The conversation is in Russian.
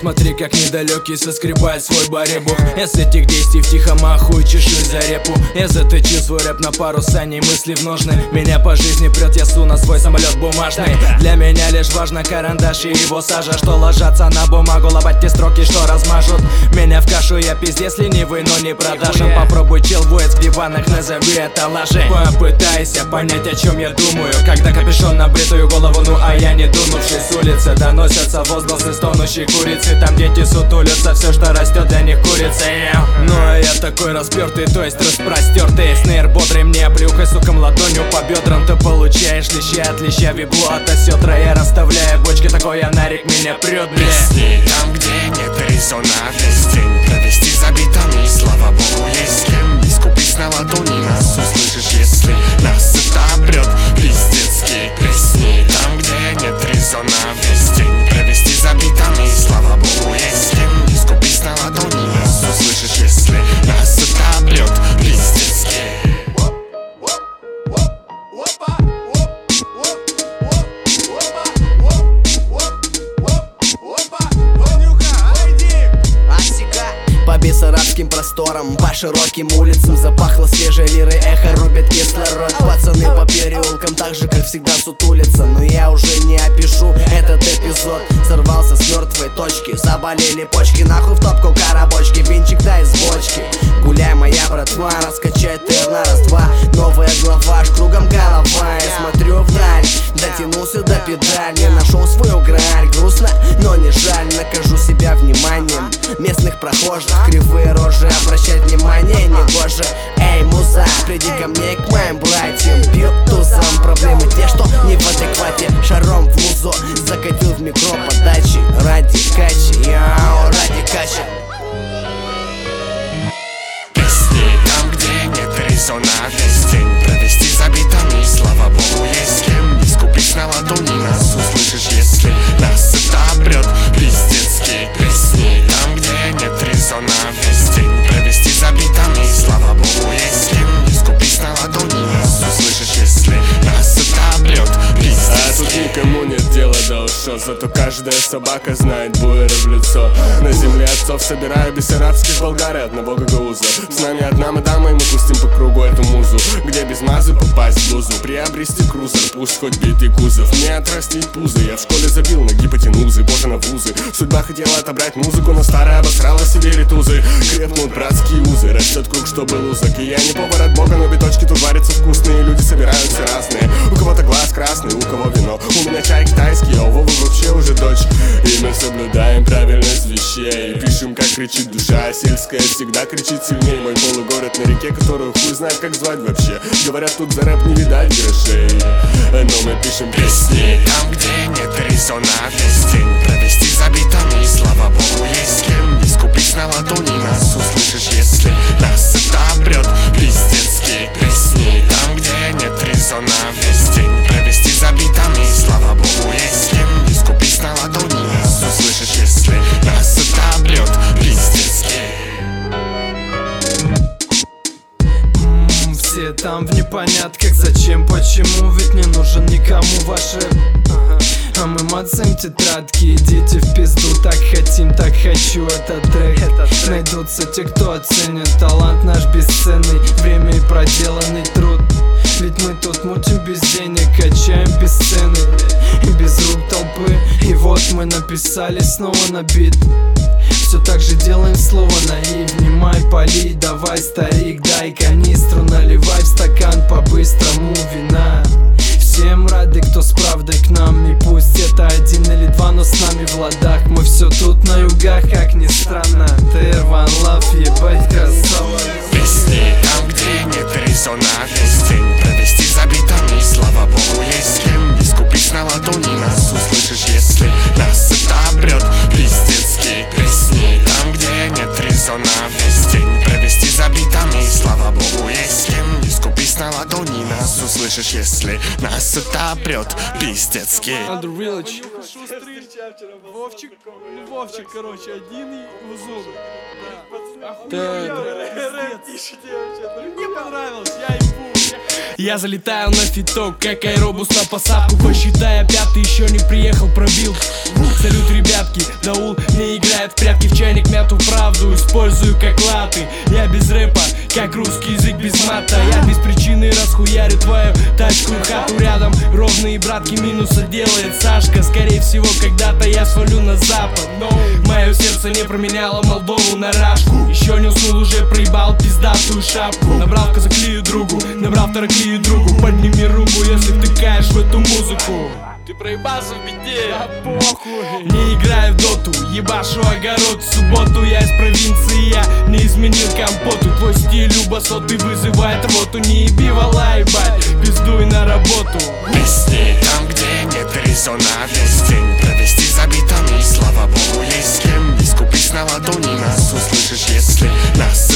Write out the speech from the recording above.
Смотри, как недалекий соскребает свой баребух. Я с этих действий втихомаху и чешусь за репу. Я заточил свой рэп на пару саней, мысли в ножны. Меня по жизни прет, я су на свой самолет бумажный. Для меня лишь важно карандаш и его сажа, что ложатся на бумагу, лобать те строки, что размажут меня в кашу. Я пиздец ленивый, но не продажен. Попробуй чел воец в диванах, назови это лажей. Попытайся понять, о чем я думаю, когда капюшон на бритую голову, ну а я не дунувший. С улицы доносятся возгласы стонущей курицы. Там дети сутулятся, все, что растет для них курица. Но я такой распертый, то есть распростертый. Снейр бодрый, мне плюхай, суком, ладонью по бедрам. Ты получаешь леща от леща, вибло от осетра. Я расставляю бочки, такой я нарик, меня прет, бля. Песни там, где нет резона, весь день провести забитыми, слава богу, есть с кем. Не скупись на ладони, нас услышишь, если нас это прет пиздецкие песни. Там, где нет резона, весь день провести забитыми, слава богу, есть с кем. Не скупись на ладони, нас услышишь, если нас это прет пиздецкие. По бессарабским просторам, по широким улицам запахло свежей лирой, эхо рубит кислород. Пацаны по переулкам так же, как всегда, сутулятся. Но я уже не опишу этот эпизод. Сорвался с мертвой точки, заболели почки. Нахуй в топку карабочки, винчик дай из бочки. Гуляй, моя братва, раскачай ты на раз-два. Новая глава, аж кругом голова. Я смотрю вдаль, дотянулся до педали, не нашел свою грань. Грустно, но не жаль, накажу себя вниманием местных прохожих. Кривые рожи, обращать внимание негоже. Эй, муза, приди ко мне и к моим братьям. Бил тузом, проблемы те, что не в адеквате. Шаром в музо, закатил в микро подачи. Ради качи, яу, ради качи. Песни там, где нет резона, весь день провести забитыми, слава богу, есть с кем. Не скупись на ладони, нас услышишь, если нас это прет пиздецкие песни. Там, где нет резона, весь день провести забитыми, слава богу, есть с кем. Не скупись на ладони, нас услышишь, если нас это прет пиздецкие. А тут никому нет дела до ушов, зато каждая собака знает буеро в лицо. На земле отцов собираю бессарабских болгар и одного гагауза. С нами одна мадама, и мы пустим по кругу эту музу. Где без мазы попасть в блузу, приобрести крузер, пусть хоть битый кузов. Мне отрастить пузы, я в школе забил на гипотенузы, боже на вузы. Судьба хотела отобрать музыку, но старая обосрала себе ритузы. Крепнут братские узы, растет круг, что был узок. И я не повар от бога, но биточки тут варятся вкусные. Люди собираются разные, у кого-то глаз красный, у кого вино. У меня чай китайский, а у Вовы вообще уже дочь. И мы соблюдаем правильность вещей, пишем, как кричит душа. Сельская всегда кричит сильней. Мой полугород на реке, которую хуй знает, как звать вообще. Говорят, тут за рэп не видать грошей, но мы пишем песни. Там, где нет резона, весь день провести забитыми, слава богу, есть с кем. Не скупись на ладони, нас услышишь, если нас это прет пиздецкие песни. Там, где нет резона, весь день провести забитыми, слава богу, есть с кем. Не скупись на ладони, нас услышишь, если нас это прет пиздецкие. Все там в непонятках, зачем, почему, ведь не нужен никому ваш рэп. А мы мацаем тетрадки, идите в пизду. Так хотим, так хочу этот трек. Найдутся те, кто оценит талант наш бесценный, время и проделанный труд. Ведь мы тут мутим без денег, качаем без сцены и без рук толпы. И вот мы написали снова на бит. Все так же делаем слово наив. Внимай, пали, давай, старик, дай канистру. Наливай в стакан по-быстрому вина. Всем рады, кто с правдой к нам. И пусть это один или два, но с нами в ладах. Мы все тут на югах, как ни странно. Ты One Love, ебать красава. Песни там, где нет резона, весь день провести забитыми, слава богу, есть с кем. Не скупись на ладони, нас услышишь, если нас это прет пиздецкие песни. Там, где нет резона, весь день провести забитыми, слава богу, есть с кем. Не скупись на ладони, нас услышишь, если нас это прет пиздецкие. Вовчик, короче, один в зубы. Да. Мне понравилось, я ебу. Я залетаю на фиток, как аэробус на посадку. Посчитая пятый, еще не приехал, пробил. Салют, ребятки, Даул не играет в прятки. В чайник мяту правду использую как латы. Я без рэпа, как русский язык без мата. Я без причины расхуярю твою тачку и хату рядом. Ровные братки минуса делает Сашка. Скорее всего, когда-то я свалю на запад. Но мое сердце не променяло Молдову на рашку. Еще не уснул, уже проебал пиздатую шапку. Набрал казаклию другу, набрал тараклию другу. Подними руку, если втыкаешь в эту музыку. Ты проебался в беде, а похуй. Не играю в доту, ебашу огород в субботу. Я из провинции, я не изменил компоту. Твой стиль убасоты вызывает рвоту. Не еби вала, ебать, пиздуй на работу. Песни там, где нет резона, весь день провести забитыми. Слава богу, есть кем, не скупись на ладони. Нас услышишь, если нас